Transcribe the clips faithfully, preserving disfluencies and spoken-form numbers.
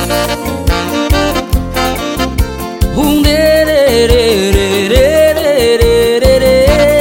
Um derererererererê,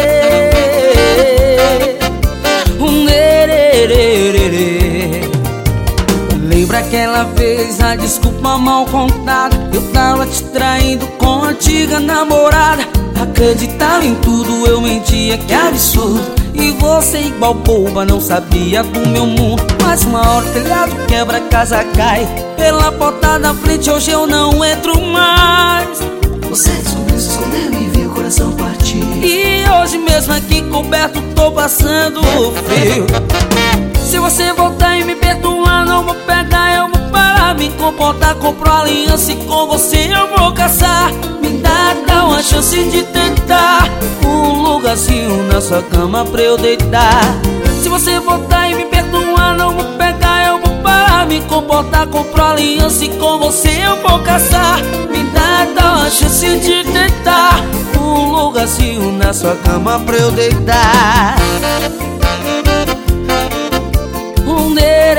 um derererererê. Lembra aquela vez, a desculpa mal contada? Eu tava te traindo com a antiga namorada. Acreditava em tudo, eu mentia, que absurdo. E você igual boba, não sabia do meu mundo. Mas uma hora o telhado quebra, a casa cai. Pela porta da frente hoje eu não entro mais. Você descobriu, se escondeu e viu o coração partir. E hoje mesmo aqui coberto tô passando frio. Se você voltar e me perdoar, não vou pegar, eu vou parar. Me comportar, compro aliança e com você eu vou caçar. Me dá, dá uma chance de tentar um lugarzinho na sua cama pra eu deitar. Se você voltar e me perdoar, não vou pegar, eu vou parar. Me comportar, compro aliança e com você eu vou caçar. Me dá, dá uma chance de tentar um lugarzinho na sua cama pra eu deitar. Um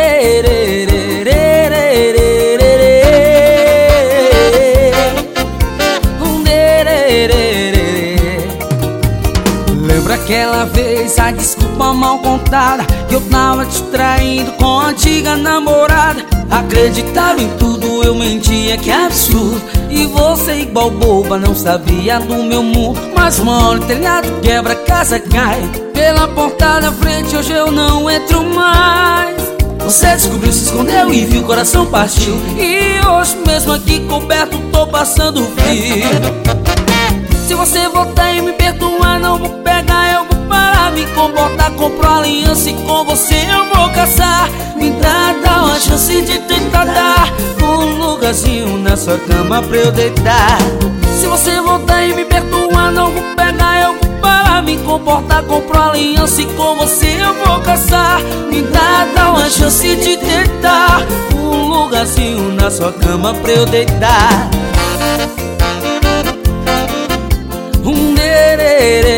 dererererererê, um derererererê. Lembra aquela vez, a desculpa mal contada? Que eu tava te traindo com a antiga namorada. Acreditava em tudo, eu mentia, que absurdo. E você igual boba, não sabia do meu mundo. Mas uma hora o telhado quebra, a casa cai. Pela porta da frente hoje eu não entro mais. Você descobriu, se escondeu e viu o coração partiu. E hoje mesmo aqui coberto tô passando frio. Se você voltar e me perdoar, não vou pegar, eu vou parar. Me comportar, compro aliança e com você eu vou caçar. Me dá, dá uma chance de tentar dar um lugarzinho na sua cama pra eu deitar. Se você voltar e me perdoar, não vou pegar, eu vou parar. Me comportar, compro aliança e com você eu vou caçar. Me dá, dá uma chance de tentar um lugarzinho na sua cama pra eu deitar. Um dererê.